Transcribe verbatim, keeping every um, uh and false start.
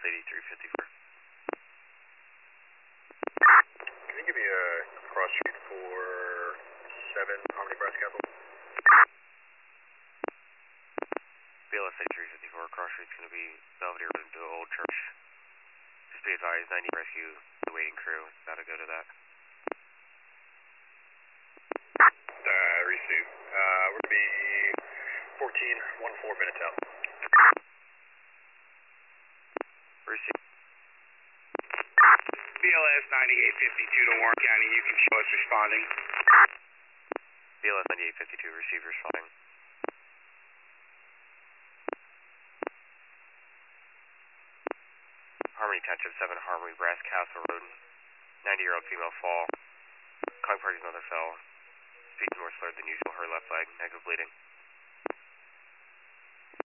eighty-three fifty-four. Can you give me a cross street for seven Harmony Brass Castle? B L S eighty-three fifty-four, cross street's going to be Belvedere to Old Church. Just be advised, ninety rescue, the waiting crew, got to go to that. Uh, receive. Uh, we're going to be fourteen, one four minutes out. Receive. B L S ninety-eight fifty-two to Warren County, you can show us responding. B L S ninety-eight fifty-two, receive responding. Harmony Township seven, Harmony Brass Castle Road, ninety year old female fall. Calling party's mother fell. Speed more slurred than usual, her left leg, negative bleeding.